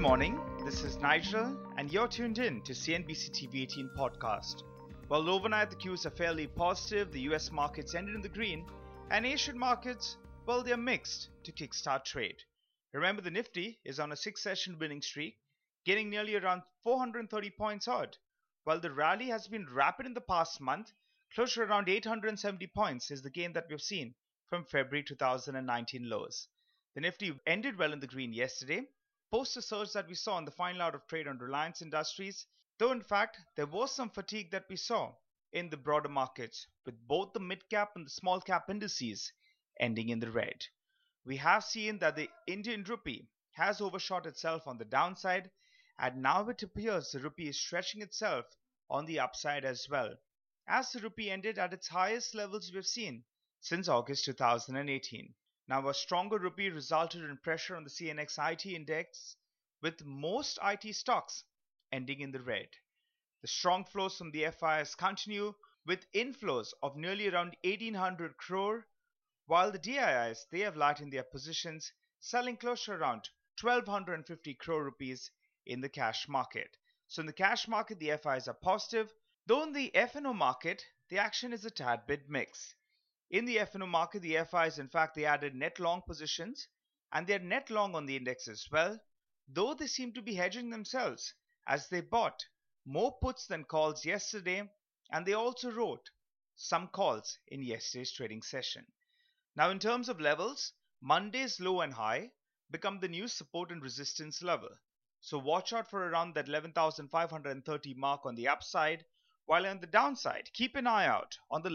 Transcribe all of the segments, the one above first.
morning, this is Nigel, and you're tuned in to CNBC TV 18 podcast. Well, overnight the cues are fairly positive. The US markets ended in the green, and Asian markets, well, they're mixed to kickstart trade. Remember, the Nifty is on a 6-session winning streak, gaining nearly around 430 points odd, while the rally has been rapid in the past month. Close to around 870 points is the gain that we've seen from February 2019 lows. The Nifty ended well in the green yesterday, post the surge that we saw in the final out of trade on Reliance Industries, though in fact there was some fatigue that we saw in the broader markets, with both the mid-cap and the small-cap indices ending in the red. We have seen that the Indian rupee has overshot itself on the downside, and now it appears the rupee is stretching itself on the upside as well, as the rupee ended at its highest levels we've seen since August 2018. Now, a stronger rupee resulted in pressure on the CNX IT index, with most IT stocks ending in the red. The strong flows from the FIs continue, with inflows of nearly around 1800 crore, while the DIIs, they have lightened their positions, selling close to around 1250 crore rupees in the cash market. So in the cash market, the FIs are positive, though in the F&O market, the action is a tad bit mixed. In the F&O market, the FIs, in fact, they added net long positions, and they're net long on the index as well, though they seem to be hedging themselves as they bought more puts than calls yesterday, and they also wrote some calls in yesterday's trading session. Now, in terms of levels, Monday's low and high become the new support and resistance level. So watch out for around that 11,530 mark on the upside, while on the downside, keep an eye out on the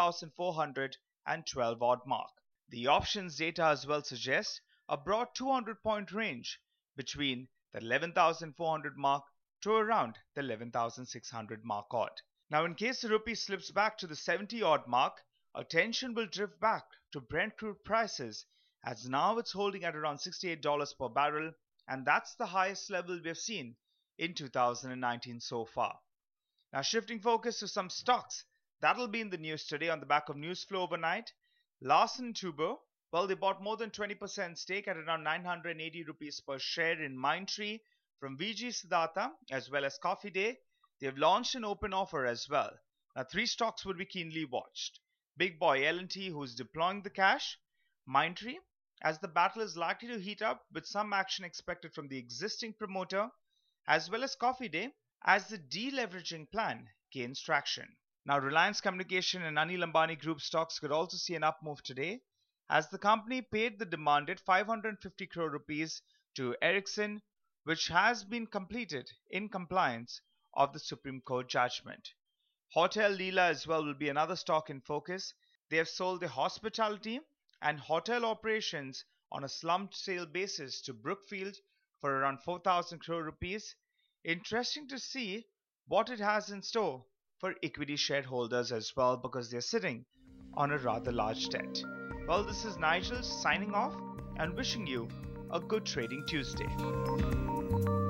11,412 odd mark. The options data as well suggests a broad 200-point range between the 11,400 mark to around the 11,600 mark odd. Now, in case the rupee slips back to the 70 odd mark, attention will drift back to Brent crude prices, as now it's holding at around $68 per barrel, and that's the highest level we've seen in 2019 so far. Now, shifting focus to some stocks that'll be in the news today on the back of news flow overnight. Larsen & Toubro, well, they bought more than 20% stake at around 980 rupees per share in Mindtree from VG Siddhartha as well as Coffee Day. They have launched an open offer as well. Now, 3 stocks would be keenly watched. Big boy L&T, who's deploying the cash. Mindtree, as the battle is likely to heat up with some action expected from the existing promoter, as well as Coffee Day, as the deleveraging plan gains traction. Now, Reliance Communication and Anil Ambani Group stocks could also see an up move today, as the company paid the demanded 550 crore rupees to Ericsson, which has been completed in compliance of the Supreme Court judgment. Hotel Leela as well will be another stock in focus. They have sold their hospitality and hotel operations on a slumped sale basis to Brookfield for around 4,000 crore rupees. Interesting to see what it has in store for equity shareholders as well, because they're sitting on a rather large debt. Well, this is Nigel signing off and wishing you a good trading Tuesday.